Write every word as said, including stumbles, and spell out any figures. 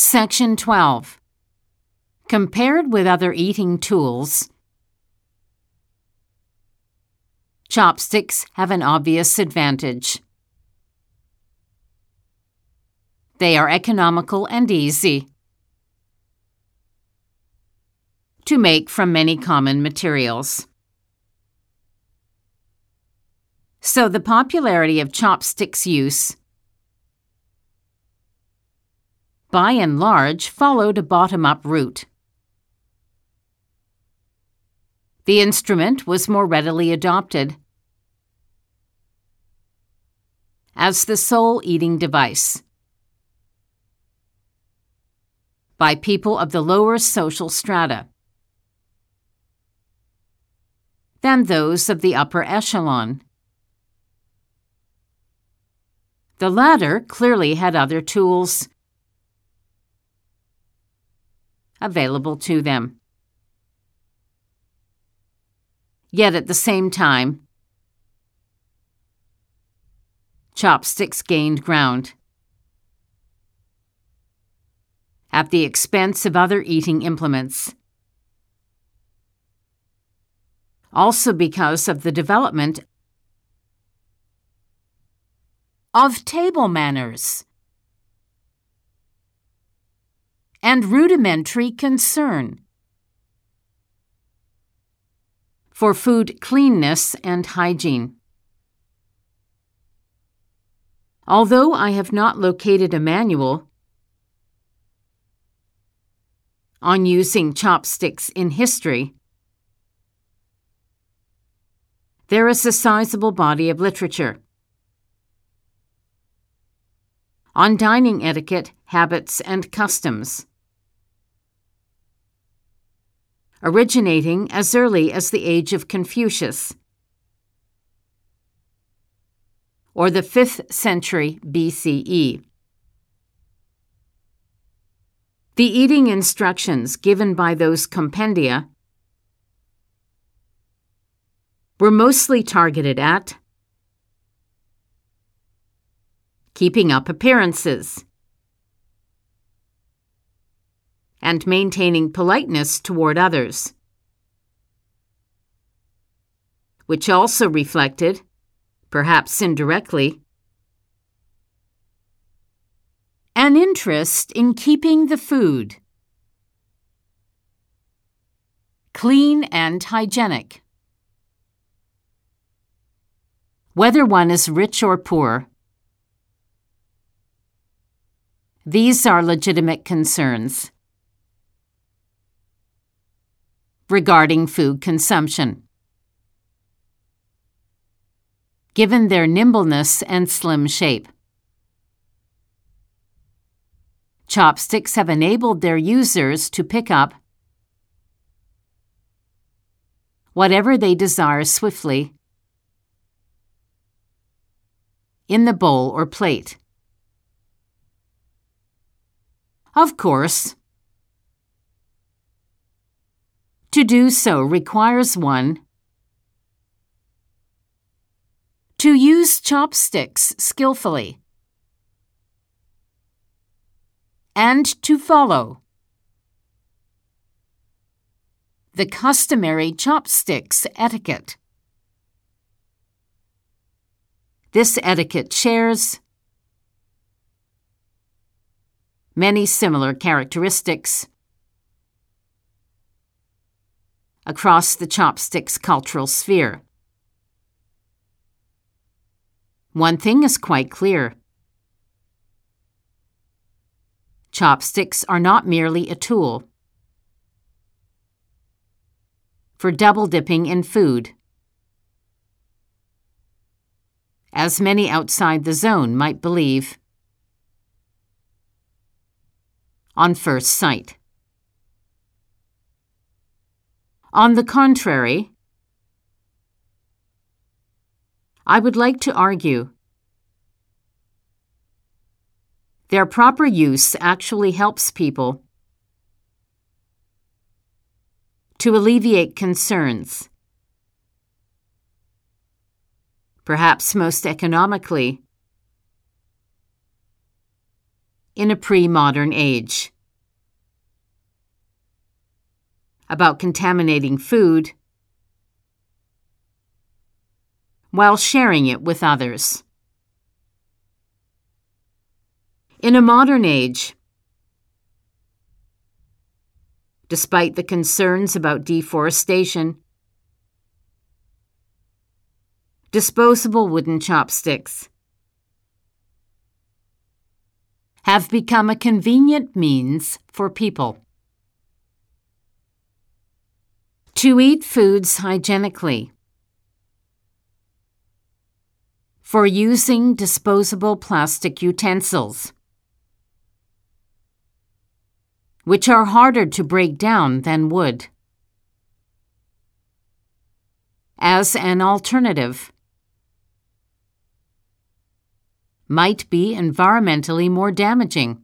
Section twelve. Compared with other eating tools, chopsticks have an obvious advantage. They are economical and easy to make from many common materials. So the popularity of chopsticks use by and large followed a bottom-up route. The instrument was more readily adopted as the sole eating device by people of the lower social strata than those of the upper echelon. The latter clearly had other tools available to them. Yet at the same time, chopsticks gained ground at the expense of other eating implements, also because of the development of table manners and rudimentary concern for food cleanness and hygiene. Although I have not located a manual on using chopsticks in history, there is a sizable body of literature on dining etiquette, habits, and customs, originating as early as the age of Confucius, or the fifth century B C E. The eating instructions given by those compendia were mostly targeted at keeping up appearances and maintaining politeness toward others, which also reflected, perhaps indirectly, an interest in keeping the food clean and hygienic. Whether one is rich or poor, these are legitimate concerns regarding food consumption, given their nimbleness and slim shape. Chopsticks have enabled their users to pick up whatever they desire swiftly in the bowl or plate. Of course, to do so requires one to use chopsticks skillfully and to follow the customary chopsticks etiquette. This etiquette shares many similar characteristics across the chopsticks cultural sphere. One thing is quite clear. Chopsticks are not merely a tool for double dipping in food, as many outside the zone might believe on first sight. On the contrary, I would like to argue their proper use actually helps people to alleviate concerns, perhaps most economically, in a pre-modern age. about contaminating food while sharing it with others. In a modern age, despite the concerns about deforestation, disposable wooden chopsticks have become a convenient means for people to eat foods hygienically, for using disposable plastic utensils, which are harder to break down than wood. As an alternative, might be environmentally more damaging.